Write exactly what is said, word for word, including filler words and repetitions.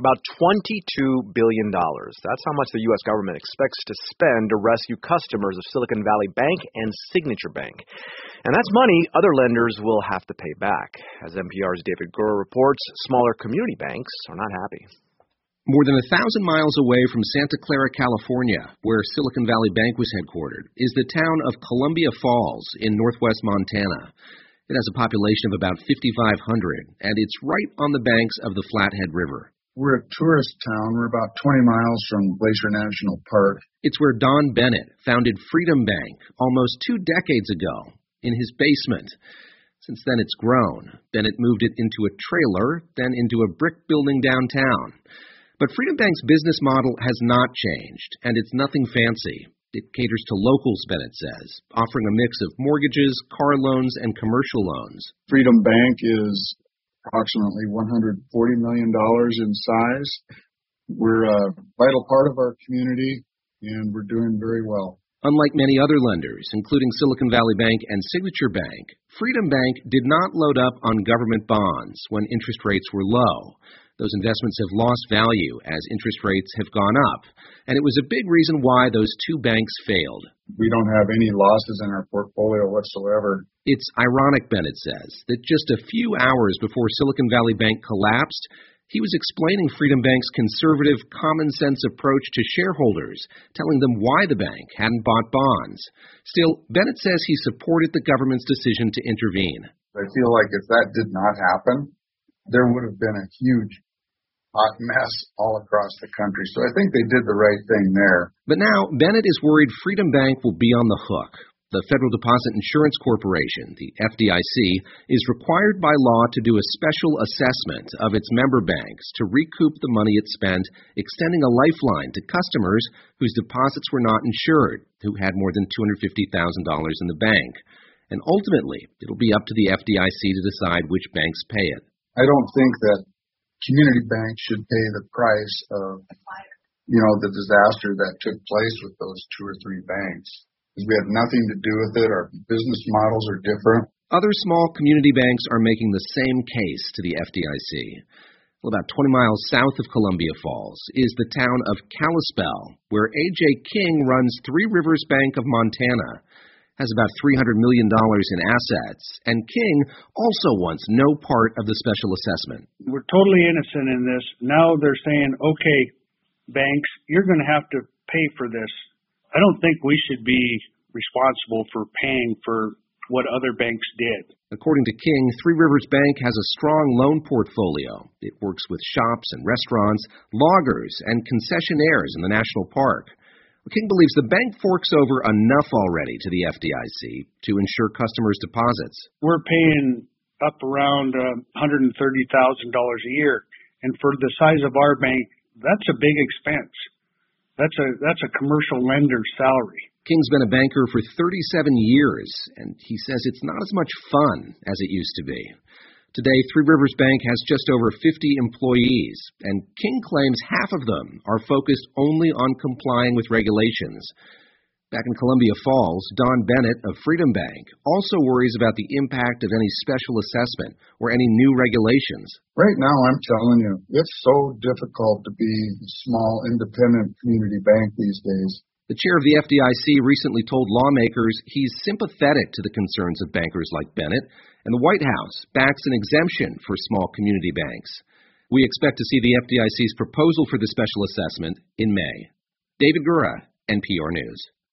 about twenty-two billion dollars. That's how much the U S government expects to spend to rescue customers of Silicon Valley Bank and Signature Bank. And that's money other lenders will have to pay back. As N P R's David Gura reports, smaller community banks are not happy. More than a thousand miles away from Santa Clara, California, where Silicon Valley Bank was headquartered, is the town of Columbia Falls in northwest Montana. It has a population of about fifty-five hundred, and it's right on the banks of the Flathead River. We're a tourist town. We're about twenty miles from Glacier National Park. It's where Don Bennett founded Freedom Bank almost two decades ago, in his basement. Since then, it's grown. Bennett moved it into a trailer, then into a brick building downtown. But Freedom Bank's business model has not changed, and it's nothing fancy. It caters to locals, Bennett says, offering a mix of mortgages, car loans, and commercial loans. Freedom Bank is approximately one hundred forty million dollars in size. We're a vital part of our community, and we're doing very well. Unlike many other lenders, including Silicon Valley Bank and Signature Bank, Freedom Bank did not load up on government bonds when interest rates were low. Those investments have lost value as interest rates have gone up, and it was a big reason why those two banks failed. We don't have any losses in our portfolio whatsoever. It's ironic, Bennett says, that just a few hours before Silicon Valley Bank collapsed, he was explaining Freedom Bank's conservative, common-sense approach to shareholders, telling them why the bank hadn't bought bonds. Still, Bennett says he supported the government's decision to intervene. I feel like if that did not happen, there would have been a huge hot mess all across the country. So I think they did the right thing there. But now, Bennett is worried Freedom Bank will be on the hook. The Federal Deposit Insurance Corporation, the F D I C, is required by law to do a special assessment of its member banks to recoup the money it spent extending a lifeline to customers whose deposits were not insured, who had more than two hundred fifty thousand dollars in the bank. And ultimately, it'll be up to the F D I C to decide which banks pay it. I don't think that community banks should pay the price of, you know, the disaster that took place with those two or three banks. Because we have nothing to do with it. Our business models are different. Other small community banks are making the same case to the F D I C. Well, about twenty miles south of Columbia Falls is the town of Kalispell, where A J King runs Three Rivers Bank of Montana. Has about three hundred million dollars in assets, and King also wants no part of the special assessment. We're totally innocent in this. Now they're saying, okay, banks, you're going to have to pay for this. I don't think we should be responsible for paying for what other banks did. According to King, Three Rivers Bank has a strong loan portfolio. It works with shops and restaurants, loggers, and concessionaires in the national park. King believes the bank forks over enough already to the F D I C to insure customers' deposits. We're paying up around uh, one hundred thirty thousand dollars a year, and for the size of our bank, that's a big expense. That's a that's a commercial lender's salary. King's been a banker for thirty-seven years, and he says it's not as much fun as it used to be. Today, Three Rivers Bank has just over fifty employees, and King claims half of them are focused only on complying with regulations. Back in Columbia Falls, Don Bennett of Freedom Bank also worries about the impact of any special assessment or any new regulations. Right now, I'm telling you, it's so difficult to be a small, independent community bank these days. The chair of the F D I C recently told lawmakers he's sympathetic to the concerns of bankers like Bennett, and the White House backs an exemption for small community banks. We expect to see the F D I C's proposal for the special assessment in May. David Gura, N P R News.